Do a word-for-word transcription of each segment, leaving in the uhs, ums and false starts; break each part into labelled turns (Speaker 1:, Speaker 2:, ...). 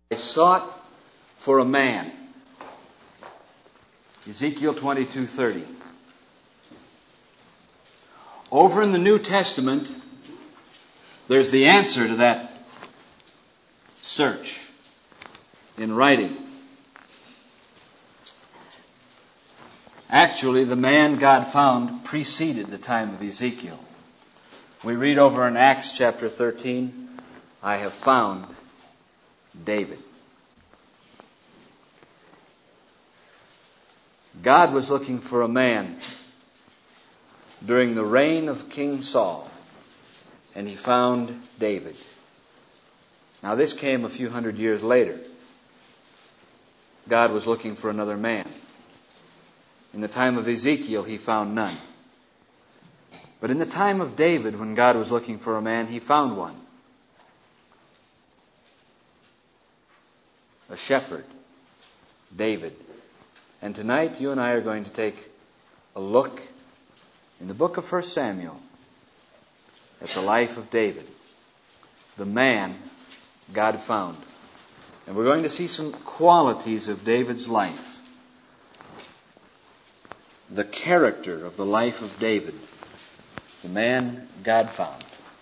Speaker 1: I sought for a man. Ezekiel twenty-two thirty. Over in the New Testament, there's the answer to that search in writing. Actually, the man God found preceded the time of Ezekiel. We read over in Acts chapter thirteen, I have found David. God was looking for a man during the reign of King Saul, and he found David. Now this came a few hundred years later. God was looking for another man. In the time of Ezekiel, he found none. But in the time of David, when God was looking for a man, he found one. A shepherd, David. And tonight, you and I are going to take a look in the book of First Samuel at the life of David, the man God found. And we're going to see some qualities of David's life, the character of the life of David, the man God found.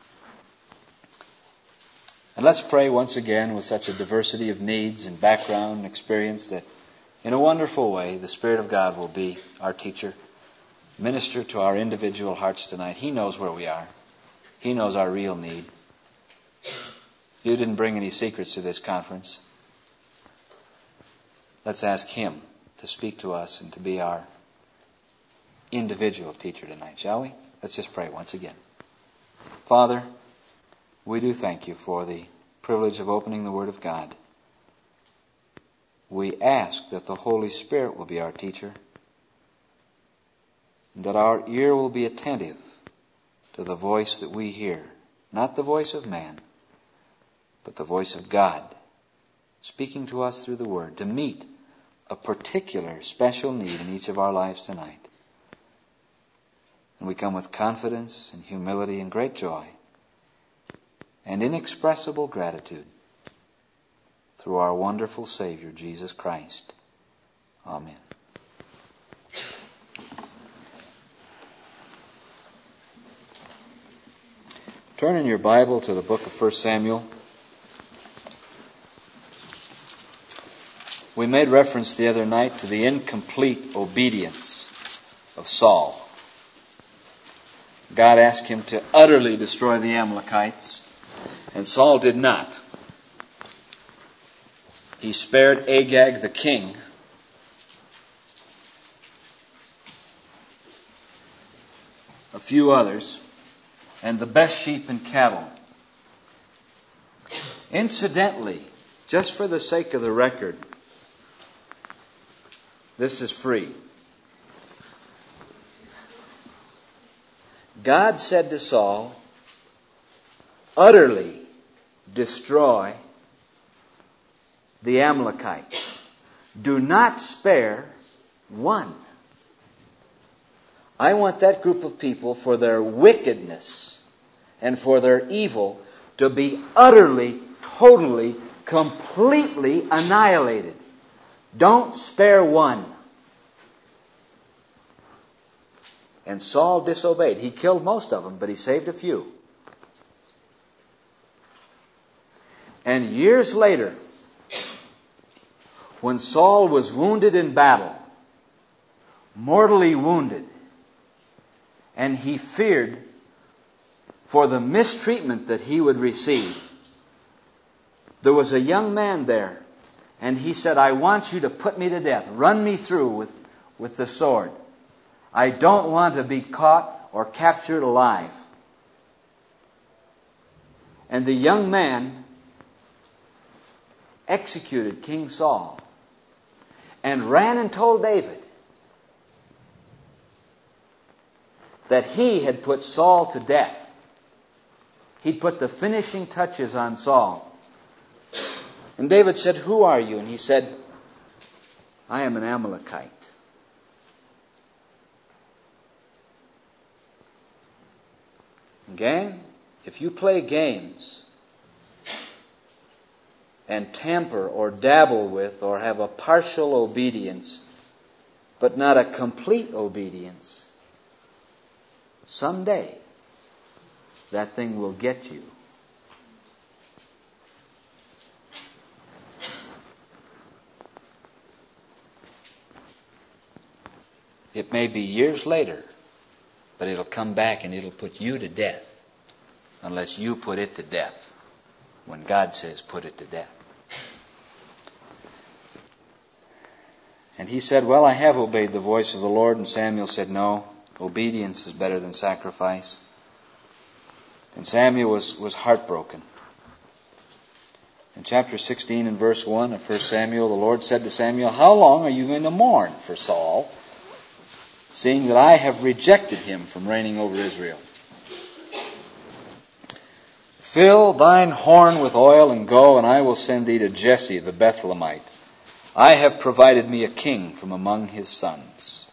Speaker 1: And let's pray once again with such a diversity of needs and background and experience that in a wonderful way the Spirit of God will be our teacher, minister to our individual hearts tonight. He knows where we are. He knows our real need. You didn't bring any secrets to this conference. Let's ask Him to speak to us and to be our individual teacher tonight, shall we? Let's just pray once again. Father, we do thank You for the privilege of opening the Word of God. We ask that the Holy Spirit will be our teacher, and that our ear will be attentive to the voice that we hear, not the voice of man, but the voice of God, speaking to us through the Word, to meet a particular special need in each of our lives tonight. And we come with confidence and humility and great joy and inexpressible gratitude through our wonderful Savior, Jesus Christ. Amen. Turn in your Bible to the book of First Samuel. We made reference the other night to the incomplete obedience of Saul. God asked him to utterly destroy the Amalekites, and Saul did not. He spared Agag the king, a few others, and the best sheep and cattle. Incidentally, just for the sake of the record, this is free. God said to Saul, utterly destroy the Amalekites. Do not spare one. I want that group of people, for their wickedness and for their evil, to be utterly, totally, completely annihilated. Don't spare one. And Saul disobeyed. He killed most of them, but he saved a few. And years later, when Saul was wounded in battle, mortally wounded, and he feared for the mistreatment that he would receive, there was a young man there, and he said, I want you to put me to death. Run me through with, with the sword. I don't want to be caught or captured alive. And the young man executed King Saul and ran and told David that he had put Saul to death. He'd put the finishing touches on Saul. And David said, who are you? And he said, I am an Amalekite. Gang, if you play games and tamper or dabble with or have a partial obedience, but not a complete obedience, someday that thing will get you. It may be years later, but it'll come back and it'll put you to death unless you put it to death when God says put it to death. And he said, well, I have obeyed the voice of the Lord. And Samuel said, no, obedience is better than sacrifice. And Samuel was, was heartbroken. In chapter sixteen and verse one of First Samuel, the Lord said to Samuel, how long are you going to mourn for Saul, seeing that I have rejected him from reigning over Israel? Fill thine horn with oil and go, and I will send thee to Jesse the Bethlehemite. I have provided me a king from among his sons.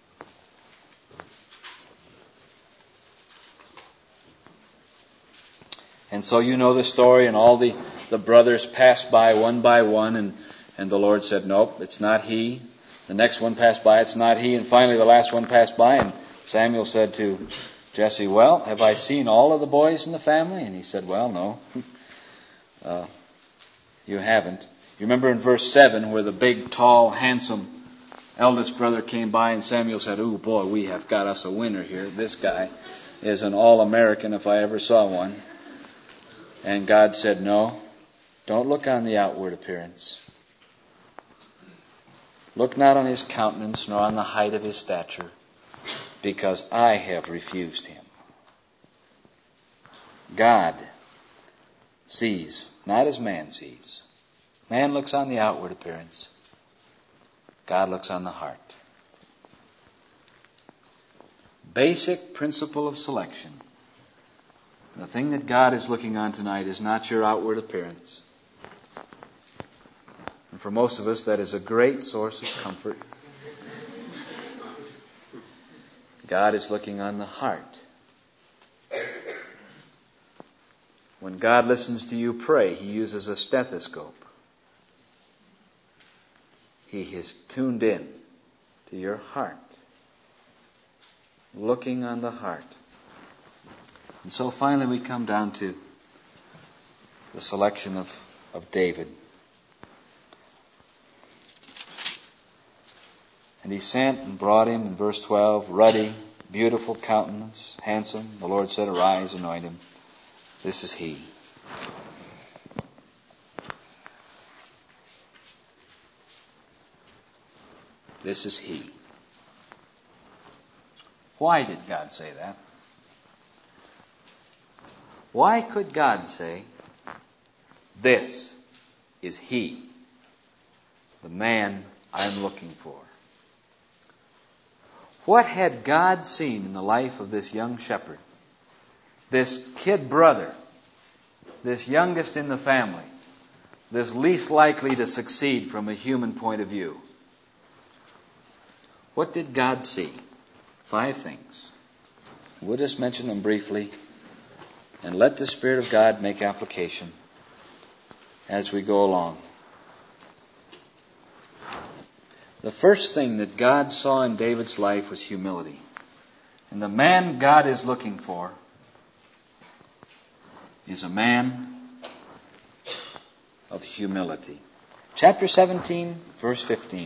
Speaker 1: And so you know the story, and all the, the brothers passed by one by one, and, and the Lord said, nope, it's not he. The next one passed by, it's not he. And finally the last one passed by, and Samuel said to Jesse, well, have I seen all of the boys in the family? And he said, well, no, uh, you haven't. You remember in verse seven where the big, tall, handsome eldest brother came by and Samuel said, oh boy, we have got us a winner here. This guy is an all-American if I ever saw one. And God said, no, don't look on the outward appearance. Look not on his countenance nor on the height of his stature, because I have refused him. God sees not as man sees. Man looks on the outward appearance. God looks on the heart. Basic principle of selection. The thing that God is looking on tonight is not your outward appearance. And for most of us, that is a great source of comfort. God is looking on the heart. When God listens to you pray, He uses a stethoscope. He is tuned in to your heart. Looking on the heart. And so finally we come down to the selection of, of David. And he sent and brought him, in verse twelve, ruddy, beautiful countenance, handsome. The Lord said, arise, anoint him. This is he. This is he. Why did God say that? Why could God say, this is he, the man I'm looking for? What had God seen in the life of this young shepherd? This kid brother, this youngest in the family, this least likely to succeed from a human point of view. What did God see? Five things. We'll just mention them briefly and let the Spirit of God make application as we go along. The first thing that God saw in David's life was humility. And the man God is looking for is a man of humility. Chapter seventeen, verse fifteen.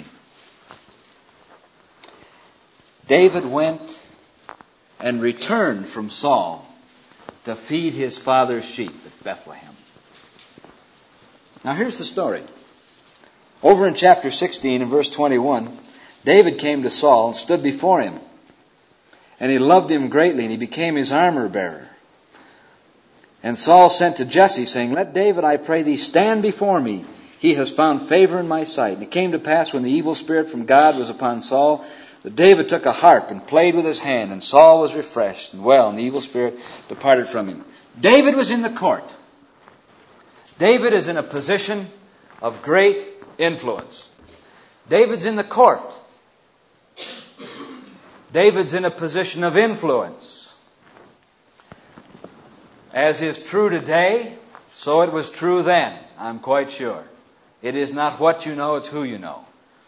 Speaker 1: David went and returned from Saul to feed his father's sheep at Bethlehem. Now here's the story. Over in chapter sixteen and verse twenty-one, David came to Saul and stood before him. And he loved him greatly, and he became his armor bearer. And Saul sent to Jesse, saying, let David, I pray thee, stand before me. He has found favor in my sight. And it came to pass, when the evil spirit from God was upon Saul, that David took a harp and played with his hand, and Saul was refreshed and well, and the evil spirit departed from him. David was in the court. David is in a position of great influence. David's in the court. David's in a position of influence. As is true today, So it was true then, I'm quite sure. It is not what you know, it's who you know.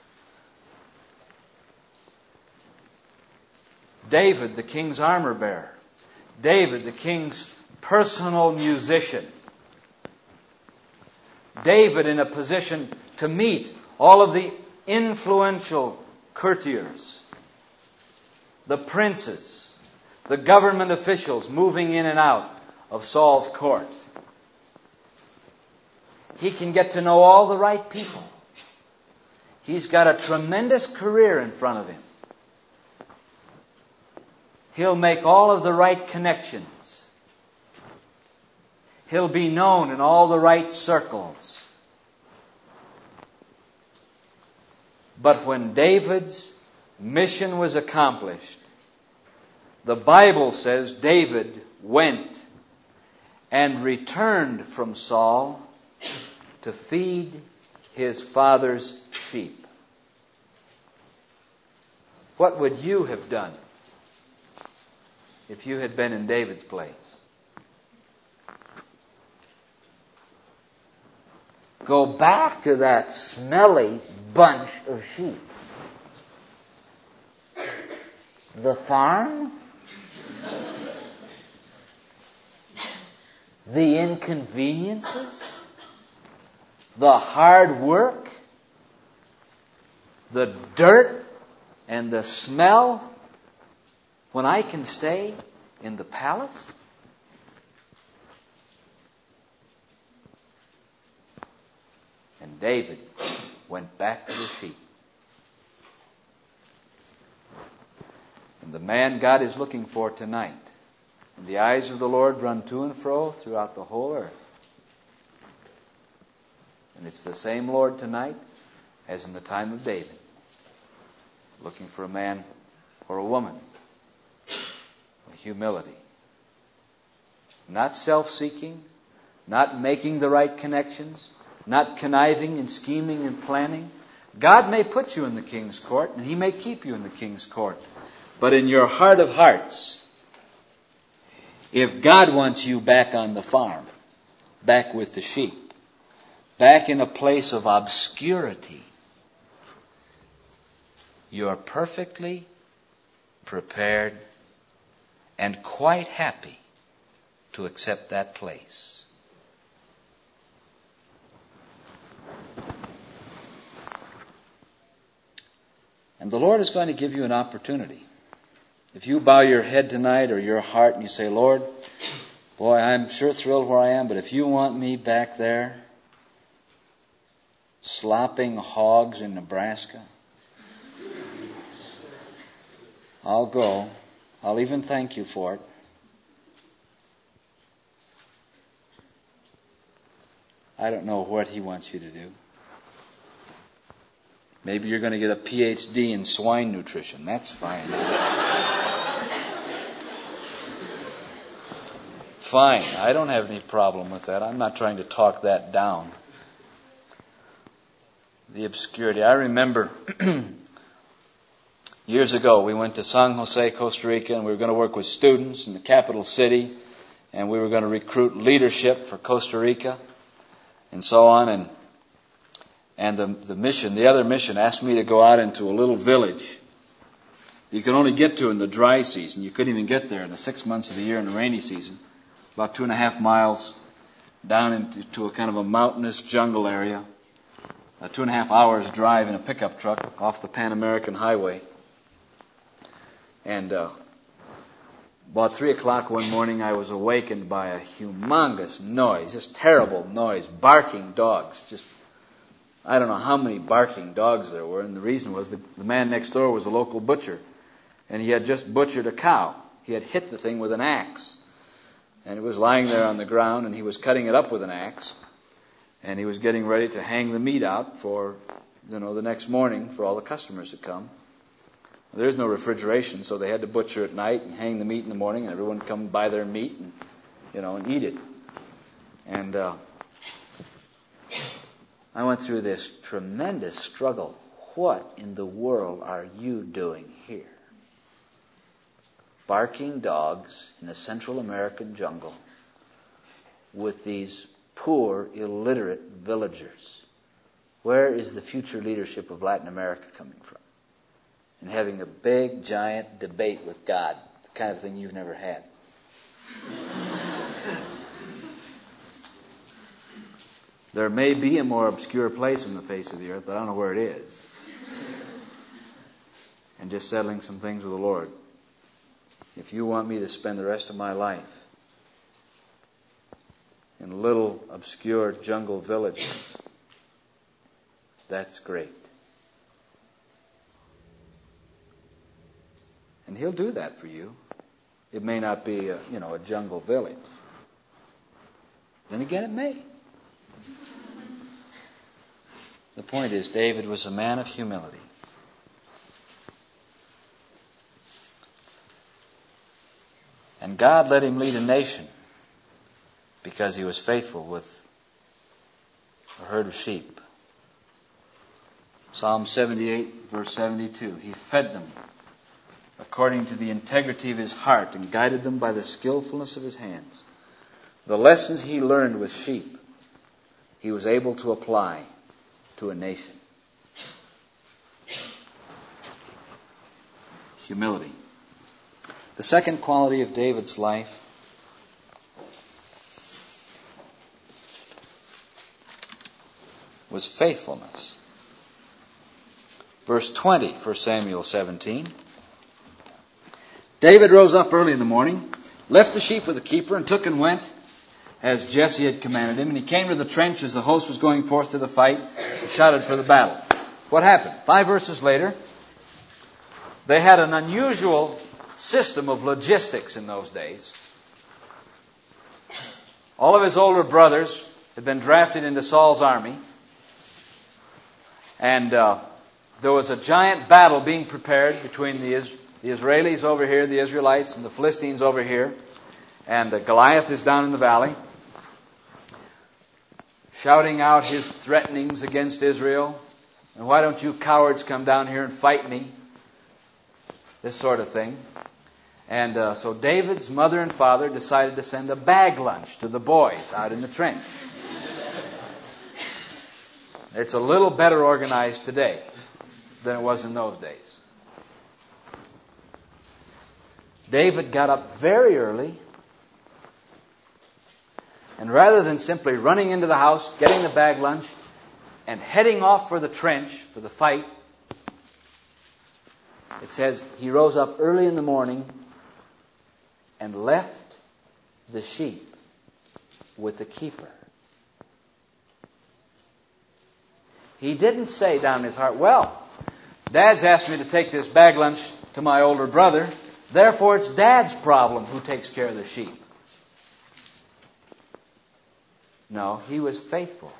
Speaker 1: David, the king's armor bearer. David, the king's personal musician. David in a position to meet all of the influential courtiers, the princes, the government officials moving in and out of Saul's court. He can get to know all the right people. He's got a tremendous career in front of him. He'll make all of the right connections. He'll be known in all the right circles. But when David's mission was accomplished, the Bible says David went and returned from Saul to feed his father's sheep. What would you have done if you had been in David's place? Go back to that smelly bunch of sheep. The farm? The inconveniences? The hard work? The dirt and the smell? When I can stay in the palace? And David went back to the sheep. And the man God is looking for tonight, and the eyes of the Lord run to and fro throughout the whole earth. And it's the same Lord tonight as in the time of David, looking for a man or a woman with humility. Not self-seeking, not making the right connections, not conniving and scheming and planning. God may put you in the king's court, and He may keep you in the king's court. But in your heart of hearts, if God wants you back on the farm, back with the sheep, back in a place of obscurity, you're perfectly prepared and quite happy to accept that place. And the Lord is going to give you an opportunity. If you bow your head tonight or your heart and you say, Lord, boy, I'm sure thrilled where I am, but if you want me back there slopping hogs in Nebraska, I'll go. I'll even thank you for it. I don't know what He wants you to do. Maybe you're going to get a P H D in swine nutrition. That's fine. Fine. I don't have any problem with that. I'm not trying to talk that down. The obscurity. I remember years ago we went to San Jose, Costa Rica, and we were going to work with students in the capital city, and we were going to recruit leadership for Costa Rica and so on. And And the, the mission, the other mission, asked me to go out into a little village you could only get to in the dry season. You couldn't even get there in the six months of the year in the rainy season. About two and a half miles down into to a kind of a mountainous jungle area. A two and a half hours drive in a pickup truck off the Pan American Highway. And uh, about three o'clock one morning, I was awakened by a humongous noise, just terrible noise, barking dogs, just I don't know how many barking dogs there were, and the reason was the, the man next door was a local butcher, and he had just butchered a cow. He had hit the thing with an axe, and it was lying there on the ground, and he was cutting it up with an axe, and he was getting ready to hang the meat out for, you know, the next morning for all the customers to come. Well, there's no refrigeration, so they had to butcher at night and hang the meat in the morning, and everyone would come buy their meat and, you know, and eat it. And uh, I went through this tremendous struggle. What in the world are you doing here? Barking dogs in a Central American jungle with these poor, illiterate villagers. Where is the future leadership of Latin America coming from? And having a big, giant debate with God, the kind of thing you've never had. There may be a more obscure place on the face of the earth, but I don't know where it is. And just settling some things with the Lord. If you want me to spend the rest of my life in little obscure jungle villages, that's great. And He'll do that for you. It may not be a, you know, a jungle village. Then again, it may. The point is, David was a man of humility. And God let him lead a nation because he was faithful with a herd of sheep. Psalm seventy-eight, verse seventy-two. He fed them according to the integrity of his heart and guided them by the skillfulness of his hands. The lessons he learned with sheep, he was able to apply to a nation. Humility. The second quality of David's life was faithfulness. Verse twenty, First Samuel seventeen. David rose up early in the morning, left the sheep with the keeper, and took and went as Jesse had commanded him. And he came to the trench as the host was going forth to the fight, and shouted for the battle. What happened? Five verses later, they had an unusual system of logistics in those days. All of his older brothers had been drafted into Saul's army. And uh, there was a giant battle being prepared between the, Is- the Israelis over here, the Israelites, and the Philistines over here. And uh, Goliath is down in the valley, shouting out his threatenings against Israel. And why don't you cowards come down here and fight me? This sort of thing. And uh, so David's mother and father decided to send a bag lunch to the boys out in the trench. It's a little better organized today than it was in those days. David got up very early, and rather than simply running into the house, getting the bag lunch, and heading off for the trench, for the fight, it says he rose up early in the morning and left the sheep with the keeper. He didn't say down in his heart, well, Dad's asked me to take this bag lunch to my older brother, therefore it's Dad's problem who takes care of the sheep. No, he was faithful.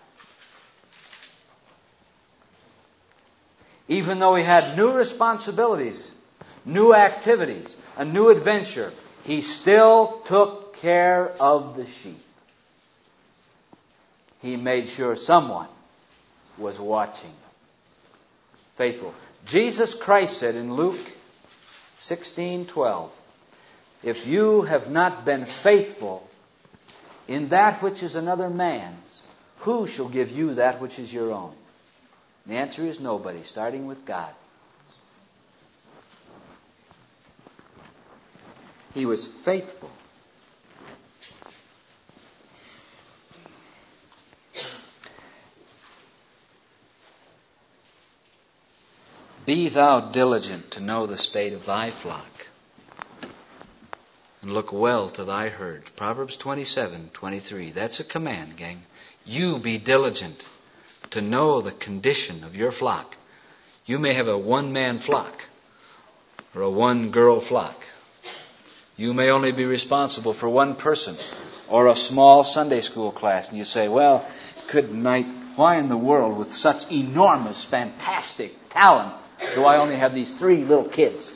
Speaker 1: Even though he had new responsibilities, new activities, a new adventure, he still took care of the sheep. He made sure someone was watching. Faithful. Jesus Christ said in Luke sixteen twelve, if you have not been faithful in that which is another man's, who shall give you that which is your own? And the answer is nobody, starting with God. He was faithful. Be thou diligent to know the state of thy flock, and look well to thy herd. Proverbs twenty-seven twenty-three. That's a command, gang. You be diligent to know the condition of your flock. You may have a one-man flock or a one-girl flock. You may only be responsible for one person or a small Sunday school class. And you say, well, good night. Why in the world, with such enormous, fantastic talent, do I only have these three little kids?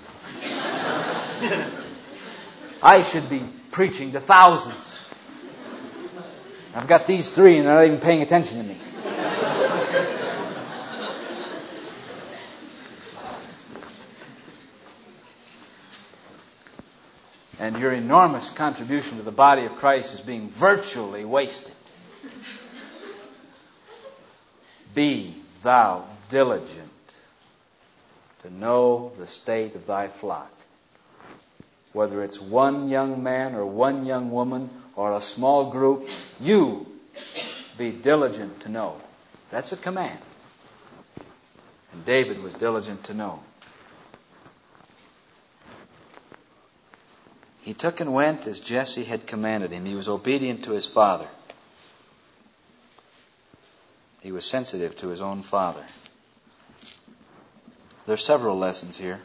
Speaker 1: I should be preaching to thousands. I've got these three and they're not even paying attention to me. And your enormous contribution to the body of Christ is being virtually wasted be thou diligent to know the state of thy flock. Whether it's one young man or one young woman or a small group, you be diligent to know. That's a command. And David was diligent to know. He took and went as Jesse had commanded him. He was obedient to his father. He was sensitive to his own father. There are several lessons here.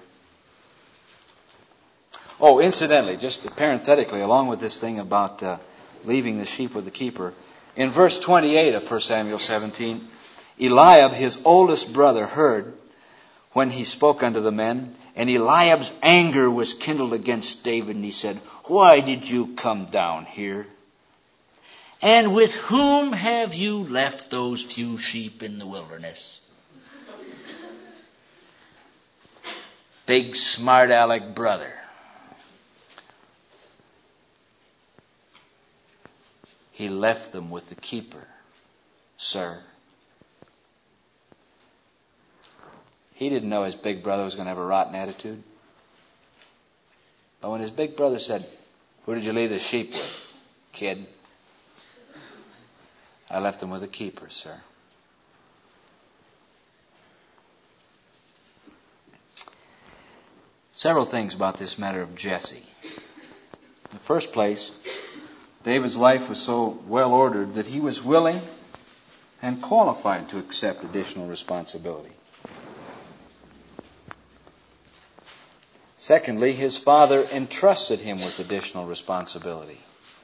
Speaker 1: Oh, incidentally, just parenthetically, along with this thing about uh, leaving the sheep with the keeper, in verse twenty-eight of First Samuel seventeen, Eliab, his oldest brother, heard when he spoke unto the men, and Eliab's anger was kindled against David, and he said, Why did you come down here? And with whom have you left those few sheep in the wilderness? Big smart aleck brother. He left them with the keeper, sir. He didn't know his big brother was going to have a rotten attitude. But when his big brother said, Who did you leave the sheep with, kid? I left them with the keeper, sir. Several things about this matter of Jesse. In the first place, David's life was so well ordered that he was willing and qualified to accept additional responsibility. Secondly, his father entrusted him with additional responsibility.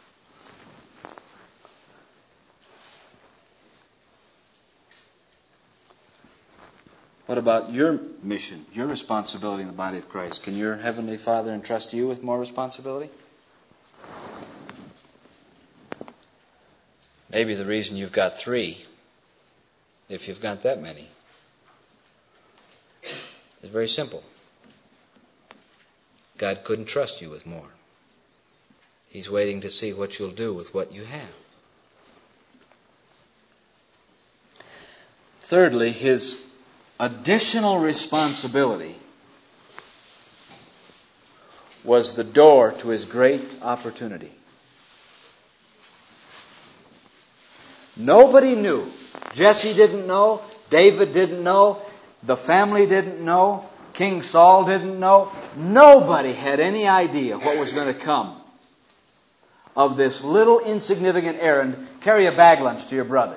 Speaker 1: What about your mission, your responsibility in the body of Christ? Can your Heavenly Father entrust you with more responsibility? Maybe the reason you've got three, if you've got that many, is very simple. God couldn't trust you with more. He's waiting to see what you'll do with what you have. Thirdly, his additional responsibility was the door to his great opportunity. Nobody knew. Jesse didn't know. David didn't know. The family didn't know. King Saul didn't know. Nobody had any idea what was going to come of this little insignificant errand. Carry a bag lunch to your brother.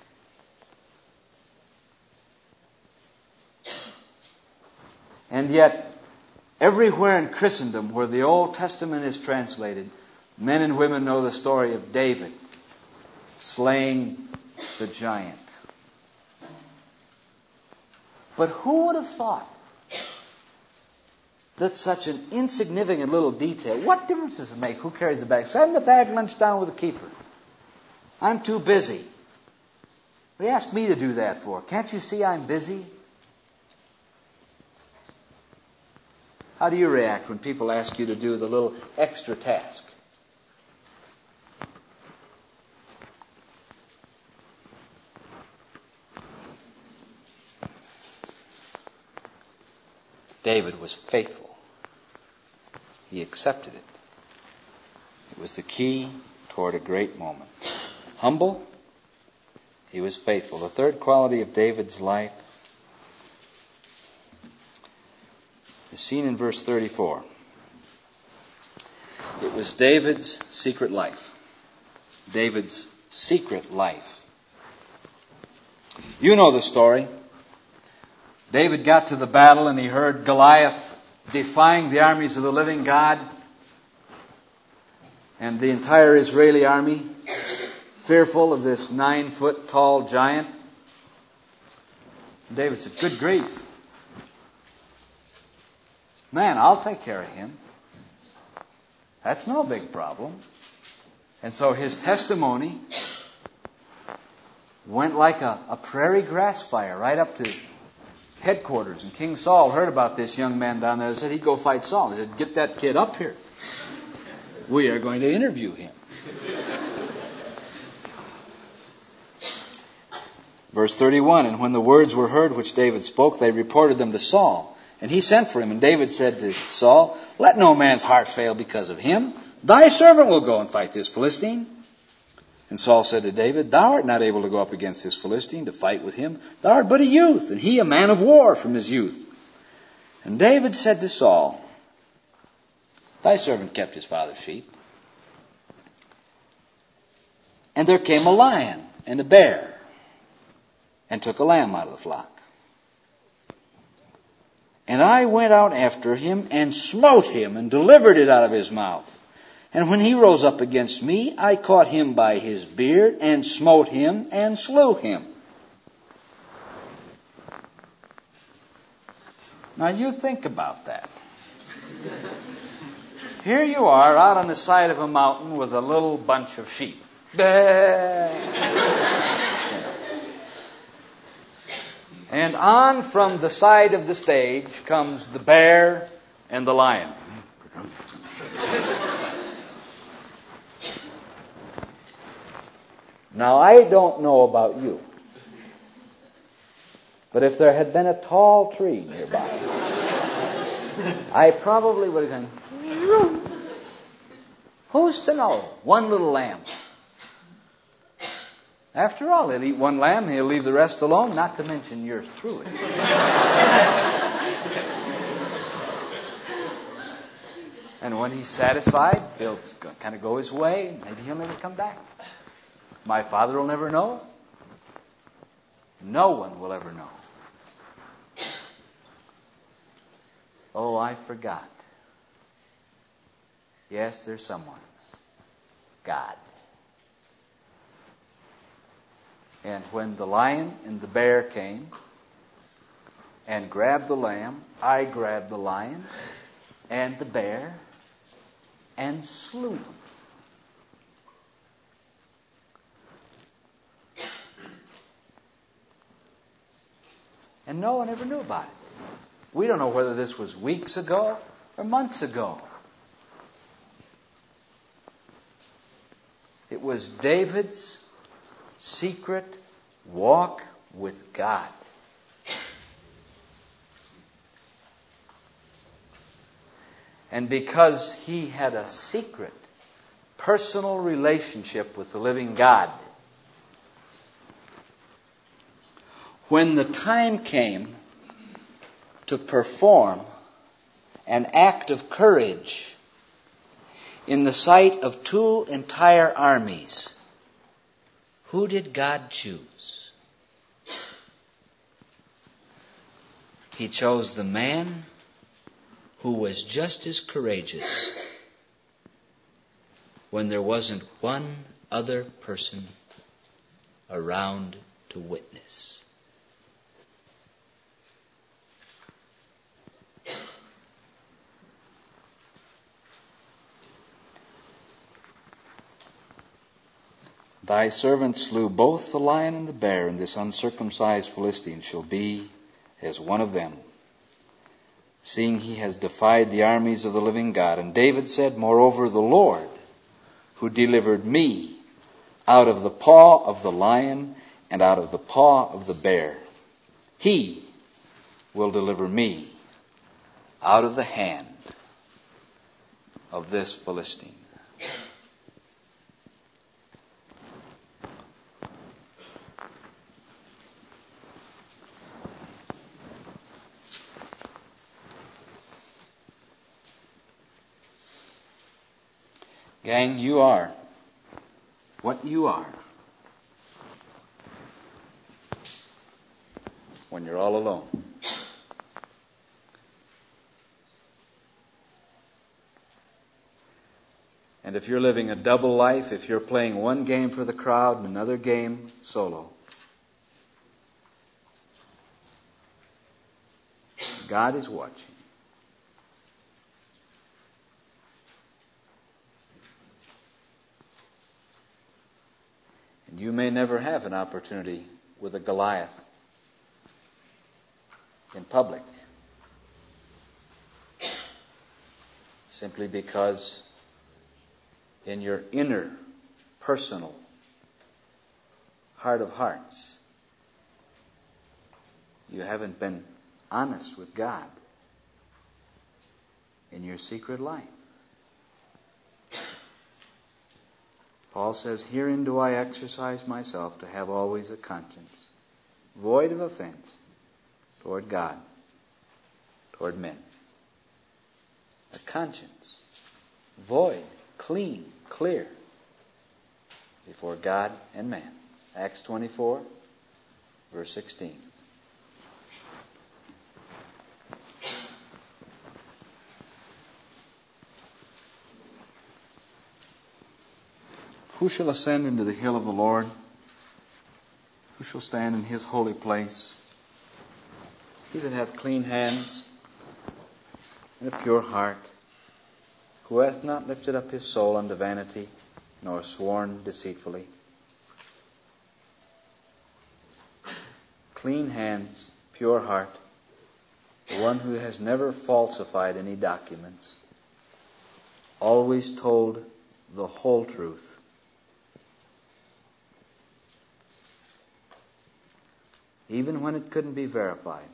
Speaker 1: And yet, everywhere in Christendom where the Old Testament is translated, men and women know the story of David slaying the giant. But who would have thought that such an insignificant little detail, what difference does it make who carries the bag? Send the bag lunch down with the keeper. I'm too busy. What do you ask me to do that for? Can't you see I'm busy? How do you react when people ask you to do the little extra task? David was faithful. He accepted it. It was the key toward a great moment. Humble, he was faithful. The third quality of David's life is seen in verse thirty-four. It was David's secret life. David's secret life. You know the story. David got to the battle and he heard Goliath defying the armies of the living God and the entire Israeli army, fearful of this nine foot tall giant. And David said, Good grief. Man, I'll take care of him. That's no big problem. And so his testimony went like a, a prairie grass fire right up to headquarters. And King Saul heard about this young man down there and said he'd go fight Saul. He said, Get that kid up here. We are going to interview him. Verse thirty-one, and when the words were heard which David spoke, they reported them to Saul. And he sent for him. And David said to Saul, let no man's heart fail because of him. Thy servant will go and fight this Philistine. And Saul said to David, thou art not able to go up against this Philistine to fight with him. Thou art but a youth, and he a man of war from his youth. And David said to Saul, thy servant kept his father's sheep. And there came a lion and a bear, and took a lamb out of the flock. And I went out after him, and smote him, and delivered it out of his mouth. And when he rose up against me, I caught him by his beard, and smote him, and slew him. Now you think about that. Here you are out on the side of a mountain with a little bunch of sheep. And on from the side of the stage comes the bear and the lion. Now, I don't know about you, but if there had been a tall tree nearby, I probably would have gone, who's to know? One little lamb. After all, he'll eat one lamb, he'll leave the rest alone, not to mention yours truly. And when he's satisfied, he'll kind of go his way. Maybe he'll never come back. My Father will never know. No one will ever know. Oh, I forgot. Yes, there's someone. God. And when the lion and the bear came and grabbed the lamb, I grabbed the lion and the bear and slew them. And no one ever knew about it. We don't know whether this was weeks ago or months ago. It was David's secret walk with God. And because he had a secret, personal relationship with the living God, when the time came to perform an act of courage in the sight of two entire armies, who did God choose? He chose the man who was just as courageous when there wasn't one other person around to witness. Thy servant slew both the lion and the bear, and this uncircumcised Philistine shall be as one of them, seeing he has defied the armies of the living God. And David said, moreover, the Lord, who delivered me out of the paw of the lion and out of the paw of the bear, he will deliver me out of the hand of this Philistine. Gang, you are what you are when you're all alone. And if you're living a double life, if you're playing one game for the crowd and another game solo, God is watching. And you may never have an opportunity with a Goliath in public, simply because in your inner, personal heart of hearts, You haven't been honest with God in your secret life. Paul says, herein do I exercise myself to have always a conscience, void of offense toward God, toward men. A conscience, void, clean, clear, before God and man. Acts twenty-four, verse sixteen. Who shall ascend into the hill of the Lord? Who shall stand in his holy place? He that hath clean hands and a pure heart, who hath not lifted up his soul unto vanity, nor sworn deceitfully. Clean hands, pure heart, the one who has never falsified any documents, always told the whole truth. Even when it couldn't be verified.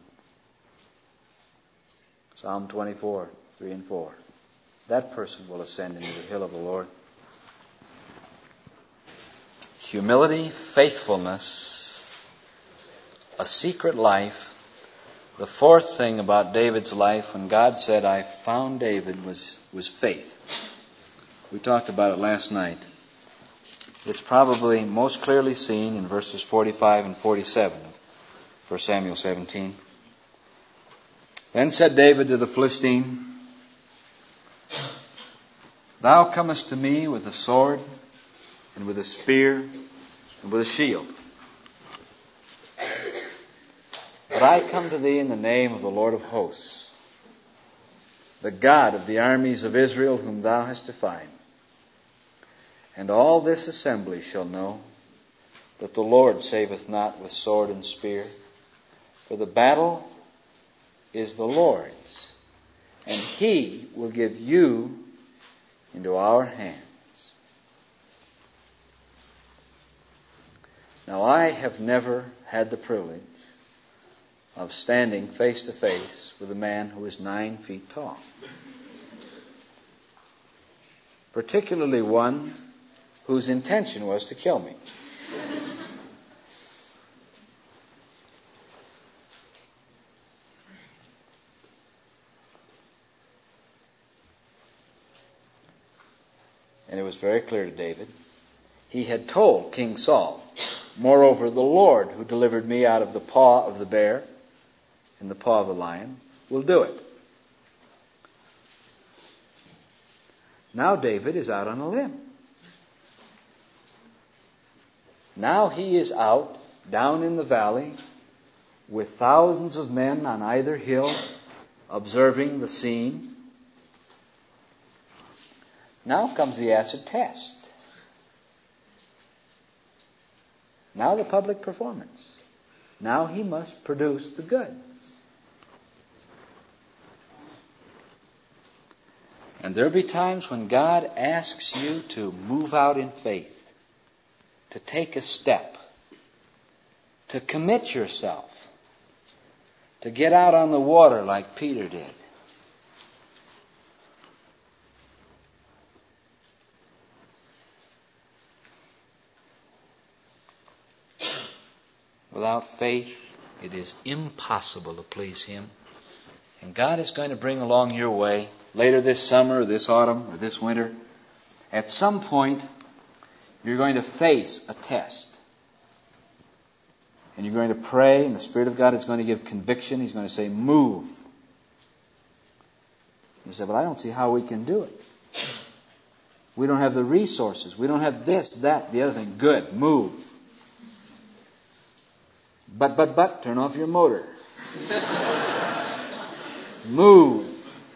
Speaker 1: Psalm twenty-four, three and four. That person will ascend into the hill of the Lord. Humility, faithfulness, a secret life. The fourth thing about David's life, when God said, I found David, was, was faith. We talked about it last night. It's probably most clearly seen in verses forty-five and forty-seven of First Samuel seventeen. Then said David to the Philistine, Thou comest to me with a sword, and with a spear, and with a shield. But I come to thee in the name of the Lord of hosts, the God of the armies of Israel, whom thou hast defied. And all this assembly shall know that the Lord saveth not with sword and spear, for the battle is the Lord's, and he will give you into our hands. Now I have never had the privilege of standing face to face with a man who is nine feet tall. Particularly one whose intention was to kill me. And it was very clear to David. He had told King Saul, moreover, the Lord who delivered me out of the paw of the bear and the paw of the lion will do it. Now David is out on a limb. Now he is out down in the valley with thousands of men on either hill observing the scene. Now comes the acid test. Now the public performance. Now he must produce the goods. And there'll be times when God asks you to move out in faith, to take a step, to commit yourself, to get out on the water like Peter did. Without faith, it is impossible to please Him. And God is going to bring along your way, later this summer, or this autumn, or this winter, at some point, you're going to face a test. And you're going to pray, and the Spirit of God is going to give conviction. He's going to say, move. You say, but I don't see how we can do it. We don't have the resources. We don't have this, that, the other thing. Good, move. But, but, but, turn off your motor. Move.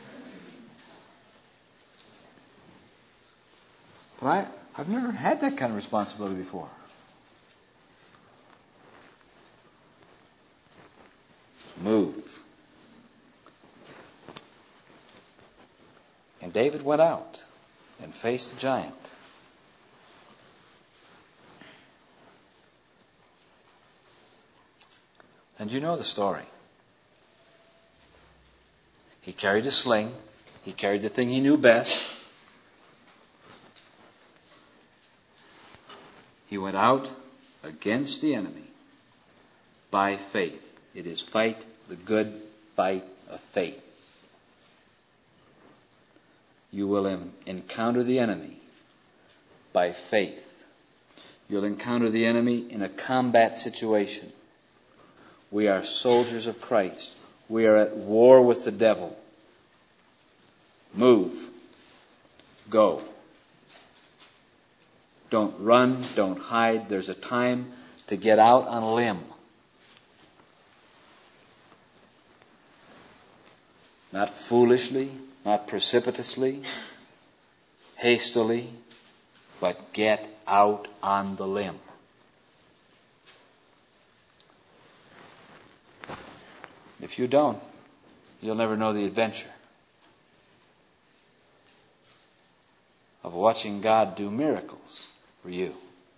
Speaker 1: But I, I've never had that kind of responsibility before. Move. And David went out and faced the giant. And you know the story. He carried a sling. He carried the thing he knew best. He went out against the enemy by faith. It is fight the good fight of faith. You will encounter the enemy by faith. You'll encounter the enemy in a combat situation. We are soldiers of Christ. We are at war with the devil. Move. Go. Don't run. Don't hide. There's a time to get out on a limb. Not foolishly, not precipitously, hastily, but get out on the limb. If you don't, you'll never know the adventure of watching God do miracles for you.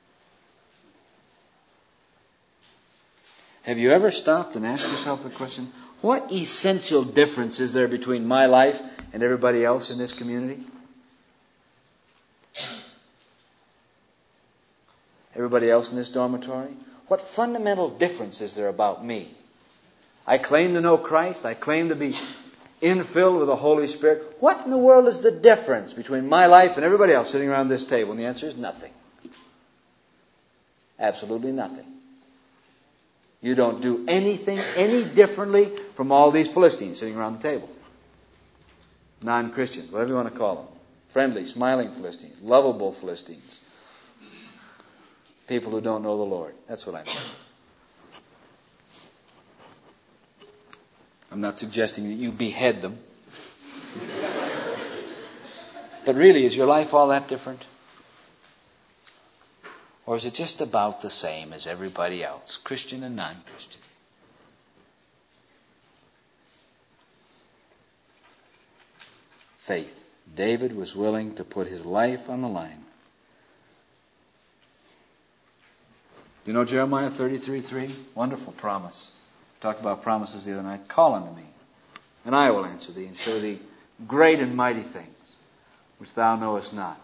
Speaker 1: Have you ever stopped and asked yourself the question, what essential difference is there between my life and everybody else in this community? Everybody else in this dormitory? What fundamental difference is there about me? I claim to know Christ. I claim to be infilled with the Holy Spirit. What in the world is the difference between my life and everybody else sitting around this table? And the answer is nothing. Absolutely nothing. You don't do anything any differently from all these Philistines sitting around the table. Non-Christians, whatever you want to call them. Friendly, smiling Philistines, lovable Philistines. People who don't know the Lord. That's what I mean. I'm not suggesting that you behead them. But really, is your life all that different? Or is it just about the same as everybody else, Christian and non-Christian? Faith. David was willing to put his life on the line. You know Jeremiah thirty-three three? Wonderful promise. Talked about promises the other night. Call unto me, and I will answer thee, and show thee great and mighty things, which thou knowest not.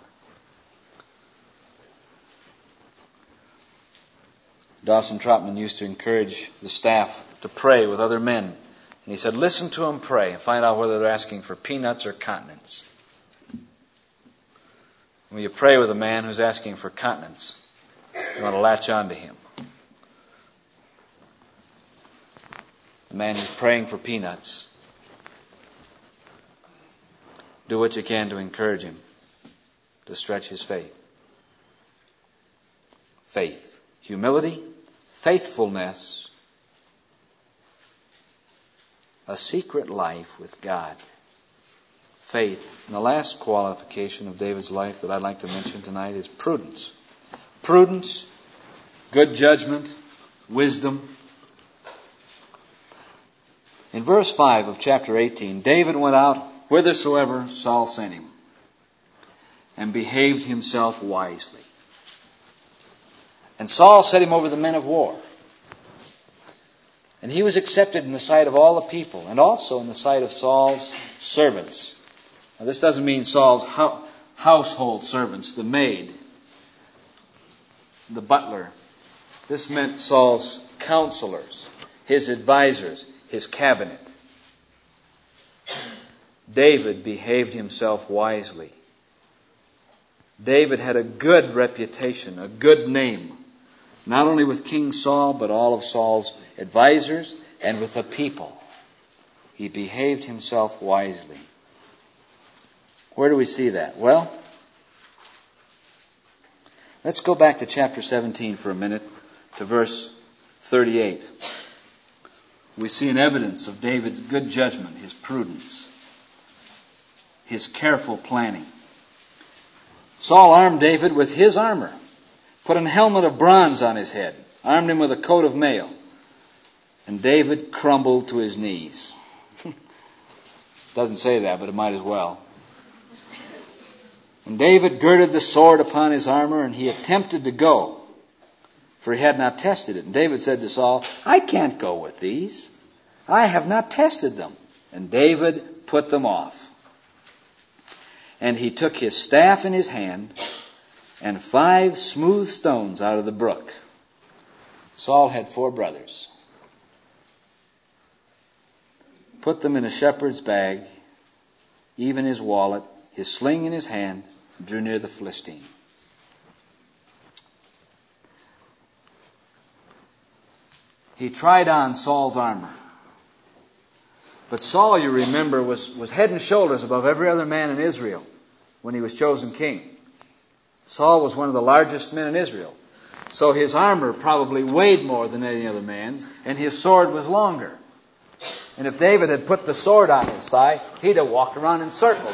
Speaker 1: Dawson Trotman used to encourage the staff to pray with other men. And he said, listen to them pray and find out whether they're asking for peanuts or continents. When you pray with a man who's asking for continents, you want to latch on to him. The man who's praying for peanuts, do what you can to encourage him, to stretch his faith. Faith. Humility, faithfulness, a secret life with God. Faith. And the last qualification of David's life that I'd like to mention tonight is prudence. Prudence, good judgment, wisdom. In verse five of chapter eighteen, David went out whithersoever Saul sent him, and behaved himself wisely. And Saul set him over the men of war. And he was accepted in the sight of all the people, and also in the sight of Saul's servants. Now, this doesn't mean Saul's ho- household servants, the maid, the butler. This meant Saul's counselors, his advisors, his cabinet. David behaved himself wisely. David had a good reputation, a good name, not only with King Saul, but all of Saul's advisors and with the people. He behaved himself wisely. Where do we see that? Well, let's go back to chapter seventeen for a minute, to verse thirty-eight. We see an evidence of David's good judgment, his prudence, his careful planning. Saul armed David with his armor, put an helmet of bronze on his head, armed him with a coat of mail, and David crumbled to his knees. Doesn't say that, but it might as well. And David girded the sword upon his armor, and he attempted to go. for he had not tested it. And David said to Saul, I can't go with these. I have not tested them. And David put them off. And he took his staff in his hand and five smooth stones out of the brook. Saul had four brothers. Put them in a shepherd's bag, even his wallet, his sling in his hand, drew near the Philistine. He tried on Saul's armor. But Saul, you remember, was, was head and shoulders above every other man in Israel when he was chosen king. Saul was one of the largest men in Israel. So his armor probably weighed more than any other man's, and his sword was longer. And if David had put the sword on his thigh, he'd have walked around in circles.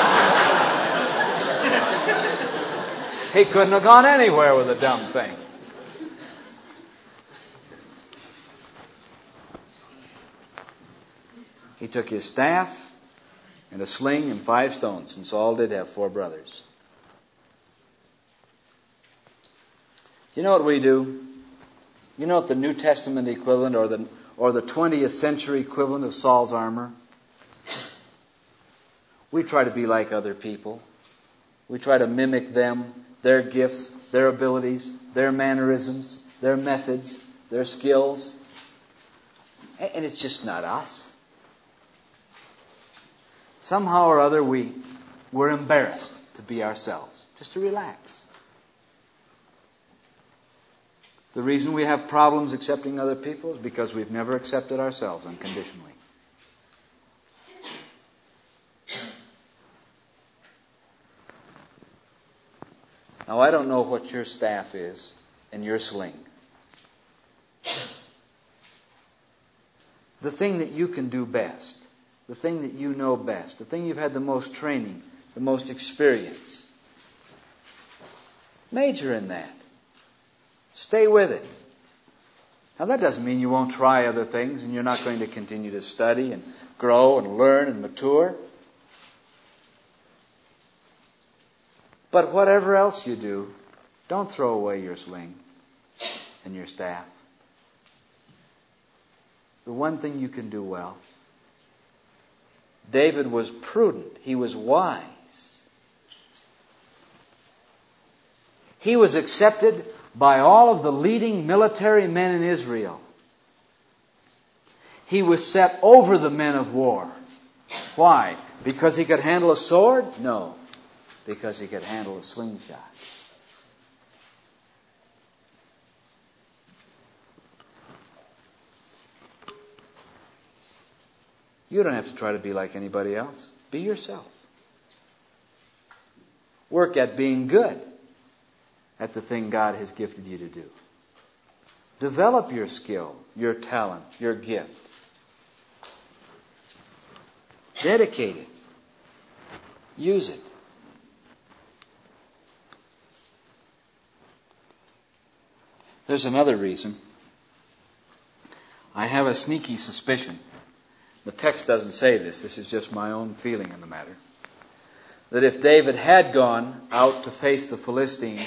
Speaker 1: He couldn't have gone anywhere with a dumb thing. He took his staff and a sling and five stones, and Saul did have four brothers. You know what we do? You know what the New Testament equivalent or the or the twentieth century equivalent of Saul's armor? We try to be like other people. We try to mimic them, their gifts, their abilities, their mannerisms, their methods, their skills. And it's just not us. Somehow or other we, we're embarrassed to be ourselves, just to relax. The reason we have problems accepting other people is because we've never accepted ourselves unconditionally. Now, I don't know what your staff is and your sling. The thing that you can do best, the thing that you know best, the thing you've had the most training, the most experience. Major in that. Stay with it. Now that doesn't mean you won't try other things and you're not going to continue to study and grow and learn and mature. But whatever else you do, don't throw away your sling and your staff. The one thing you can do well. David was prudent. He was wise. He was accepted by all of the leading military men in Israel. He was set over the men of war. Why? Because he could handle a sword? No. Because he could handle a slingshot. You don't have to try to be like anybody else. Be yourself. Work at being good at the thing God has gifted you to do. Develop your skill, your talent, your gift. Dedicate it. Use it. There's another reason. I have a sneaky suspicion. The text doesn't say this. This is just my own feeling in the matter. That if David had gone out to face the Philistine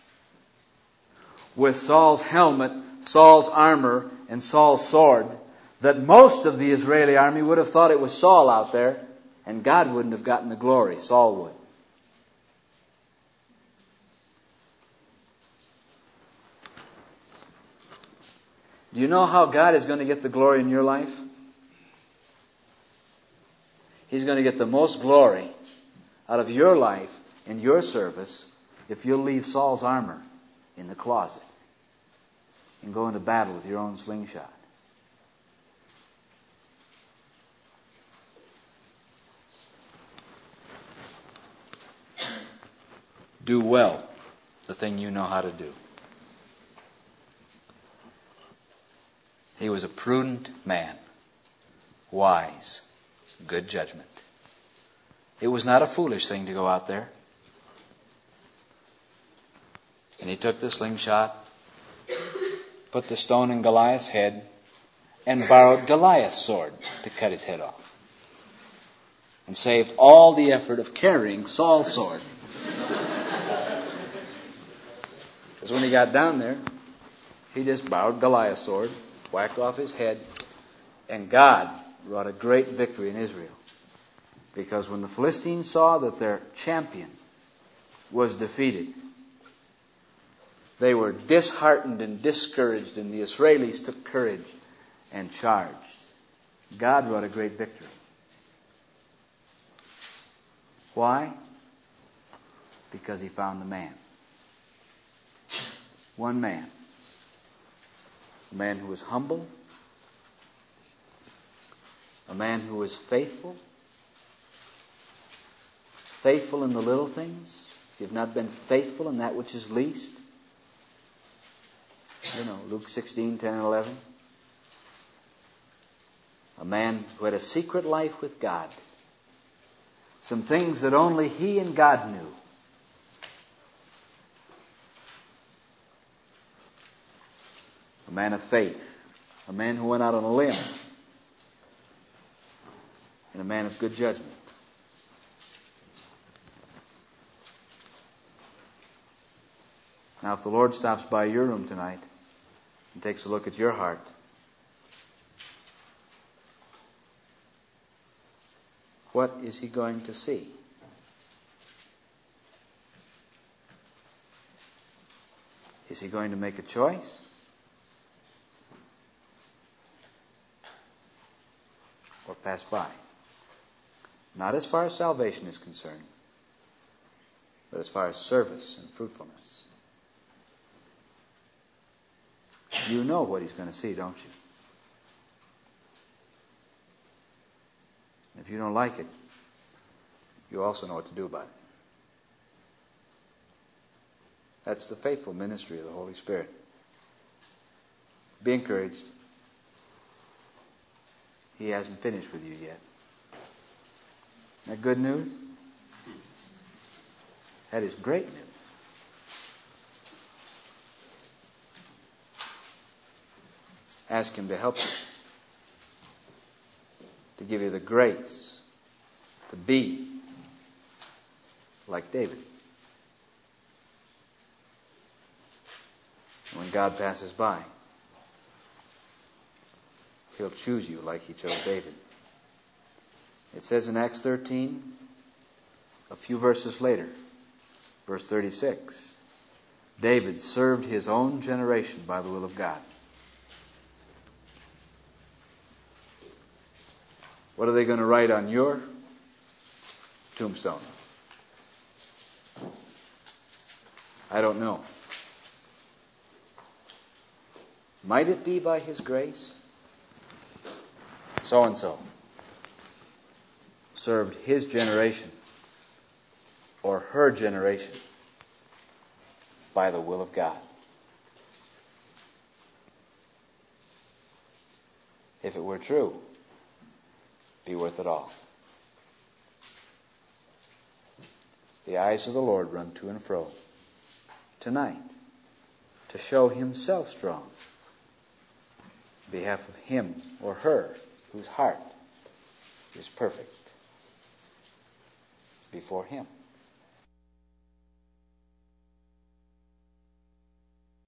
Speaker 1: with Saul's helmet, Saul's armor, and Saul's sword, that most of the Israeli army would have thought it was Saul out there, and God wouldn't have gotten the glory. Saul would. Do you know how God is going to get the glory in your life? He's going to get the most glory out of your life and your service if you'll leave Saul's armor in the closet and go into battle with your own slingshot. Do well the thing you know how to do. He was a prudent man, wise, good judgment. It was not a foolish thing to go out there. And he took the slingshot, put the stone in Goliath's head, and borrowed Goliath's sword to cut his head off. And saved all the effort of carrying Saul's sword. Because when he got down there, He just borrowed Goliath's sword, whacked off his head, and God wrought a great victory in Israel. Because when the Philistines saw that their champion was defeated, they were disheartened and discouraged, and the Israelis took courage and charged. God wrought a great victory. Why? Because He found a man. One man. A man who was humble. A man who was faithful. Faithful in the little things. If you've not been faithful in that which is least. You know, Luke sixteen, ten and eleven. A man who had a secret life with God. Some things that only he and God knew. A man of faith. A man who went out on a limb. And a man of good judgment. Now, if the Lord stops by your room tonight and takes a look at your heart, what is He going to see? Is He going to make a choice? Or pass by? Not as far as salvation is concerned, but as far as service and fruitfulness. You know what He's going to see, don't you? If you don't like it, you also know what to do about it. That's the faithful ministry of the Holy Spirit. Be encouraged. He hasn't finished with you yet. Isn't that good news? That is great news. Ask Him to help you. To give you the grace to be like David. And when God passes by, He'll choose you like He chose David. It says in Acts thirteen, a few verses later, verse thirty-six, David served his own generation by the will of God. What are they going to write on your tombstone? I don't know. Might it be by His grace? So-and-so served his generation or her generation by the will of God. If it were true, be worth it all. The eyes of the Lord run to and fro tonight to show Himself strong on behalf of him or her whose heart is perfect before Him.